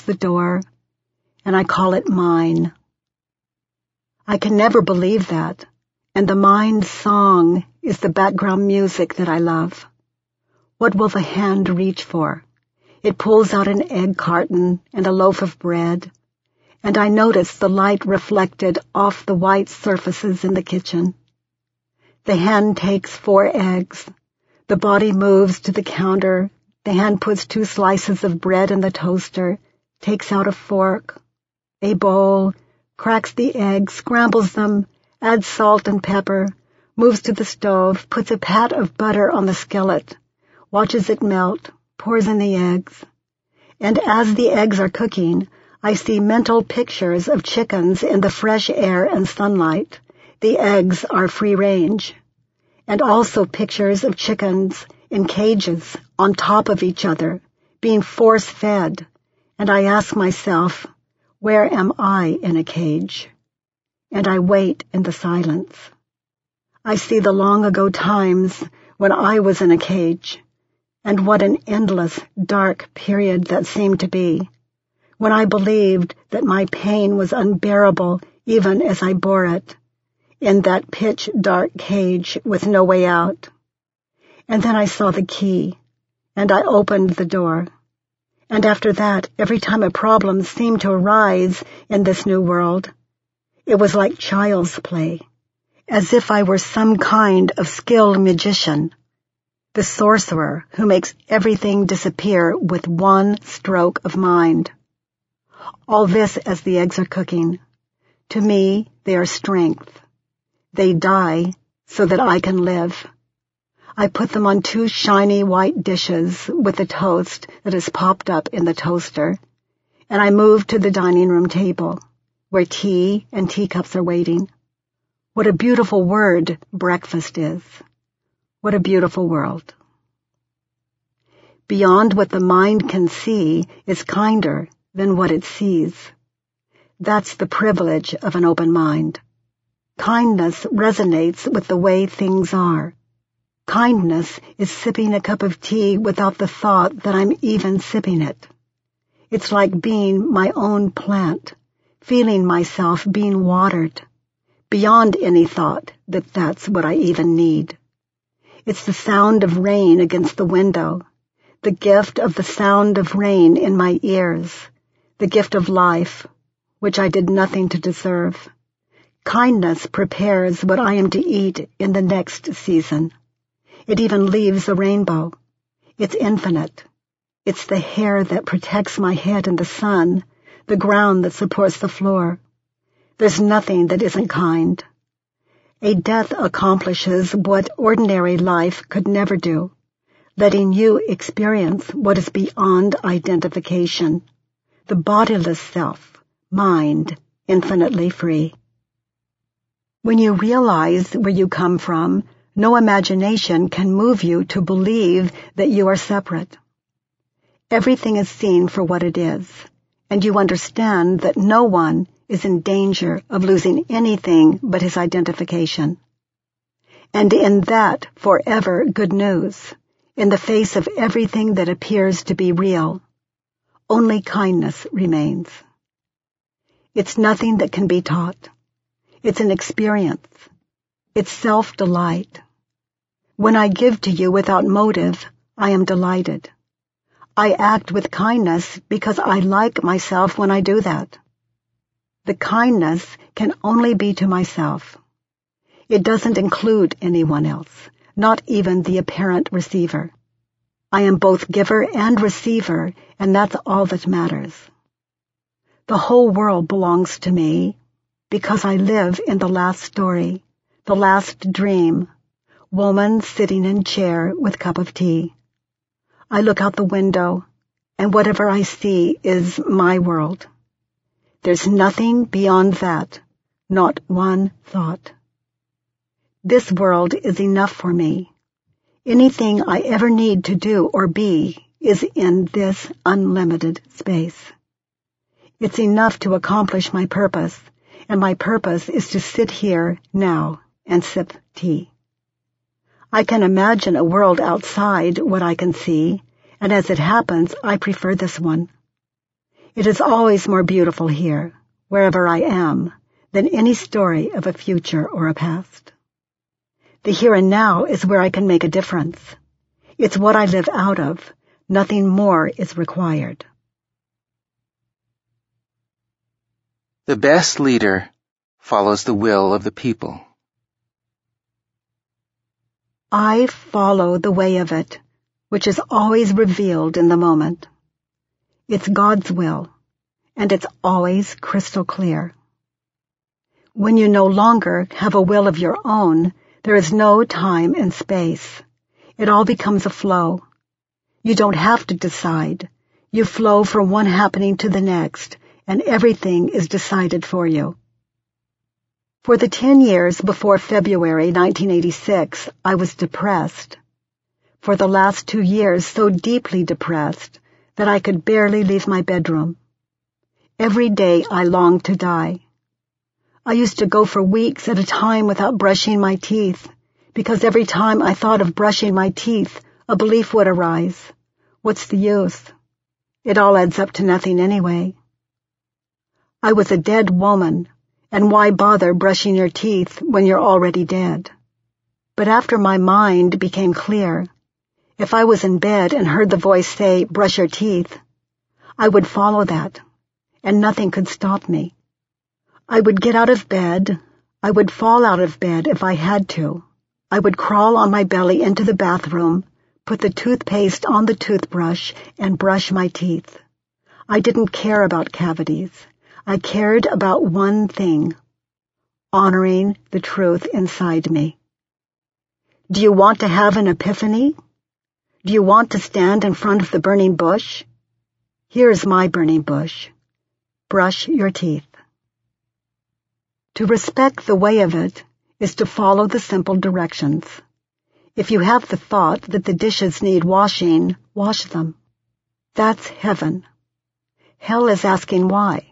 the door, and I call it mine. I can never believe that, and the mind's song is the background music that I love. What will the hand reach for? It pulls out an egg carton and a loaf of bread, and I notice the light reflected off the white surfaces in the kitchen. The hand takes 4 eggs. The body moves to the counter. The hand puts 2 slices of bread in the toaster, takes out a fork, a bowl, cracks the eggs, scrambles them, adds salt and pepper, moves to the stove, puts a pat of butter on the skillet, watches it melt, pours in the eggs. And as the eggs are cooking, I see mental pictures of chickens in the fresh air and sunlight. The eggs are free range. And also pictures of chickens in cages on top of each other, being force-fed. And I ask myself, where am I in a cage? And I wait in the silence. I see the long-ago times when I was in a cage, and what an endless, dark period that seemed to be, when I believed that my pain was unbearable even as I bore it, in that pitch-dark cage with no way out. And then I saw the key, and I opened the door. And after that, every time a problem seemed to arise in this new world, it was like child's play, as if I were some kind of skilled magician, the sorcerer who makes everything disappear with one stroke of mind. All this as the eggs are cooking. To me, they are strength. They die so that I can live. I put them on 2 shiny white dishes with the toast that has popped up in the toaster, and I move to the dining room table, where tea and teacups are waiting. What a beautiful word breakfast is. What a beautiful world. Beyond what the mind can see is kinder than what it sees. That's the privilege of an open mind. Kindness resonates with the way things are. Kindness is sipping a cup of tea without the thought that I'm even sipping it. It's like being my own plant, feeling myself being watered, beyond any thought that that's what I even need. It's the sound of rain against the window, the gift of the sound of rain in my ears, the gift of life, which I did nothing to deserve. Kindness prepares what I am to eat in the next season. It even leaves a rainbow. It's infinite. It's the hair that protects my head in the sun, the ground that supports the floor. There's nothing that isn't kind. A death accomplishes what ordinary life could never do, letting you experience what is beyond identification, the bodiless self, mind, infinitely free. When you realize where you come from, no imagination can move you to believe that you are separate. Everything is seen for what it is, and you understand that no one is in danger of losing anything but his identification. And in that forever good news, in the face of everything that appears to be real, only kindness remains. It's nothing that can be taught. It's an experience. It's self-delight. When I give to you without motive, I am delighted. I act with kindness because I like myself when I do that. The kindness can only be to myself. It doesn't include anyone else, not even the apparent receiver. I am both giver and receiver, and that's all that matters. The whole world belongs to me because I live in the last story, the last dream, woman sitting in chair with cup of tea. I look out the window, and whatever I see is my world. There's nothing beyond that, not one thought. This world is enough for me. Anything I ever need to do or be is in this unlimited space. It's enough to accomplish my purpose, and my purpose is to sit here now and sip tea. I can imagine a world outside what I can see, and as it happens, I prefer this one. It is always more beautiful here, wherever I am, than any story of a future or a past. The here and now is where I can make a difference. It's what I live out of. Nothing more is required. The best leader follows the will of the people. I follow the way of it, which is always revealed in the moment. It's God's will, and it's always crystal clear. When you no longer have a will of your own, there is no time and space. It all becomes a flow. You don't have to decide. You flow from one happening to the next, and everything is decided for you. For the 10 years before February 1986, I was depressed. For the last 2 years, so deeply depressed that I could barely leave my bedroom. Every day I longed to die. I used to go for weeks at a time without brushing my teeth, because every time I thought of brushing my teeth, a belief would arise. What's the use? It all adds up to nothing anyway. I was a dead woman, and why bother brushing your teeth when you're already dead? But after my mind became clear, if I was in bed and heard the voice say, brush your teeth, I would follow that, and nothing could stop me. I would get out of bed. I would fall out of bed if I had to. I would crawl on my belly into the bathroom, put the toothpaste on the toothbrush, and brush my teeth. I didn't care about cavities. I cared about one thing, honoring the truth inside me. Do you want to have an epiphany? Do you want to stand in front of the burning bush? Here's my burning bush. Brush your teeth. To respect the way of it is to follow the simple directions. If you have the thought that the dishes need washing, wash them. That's heaven. Hell is asking why.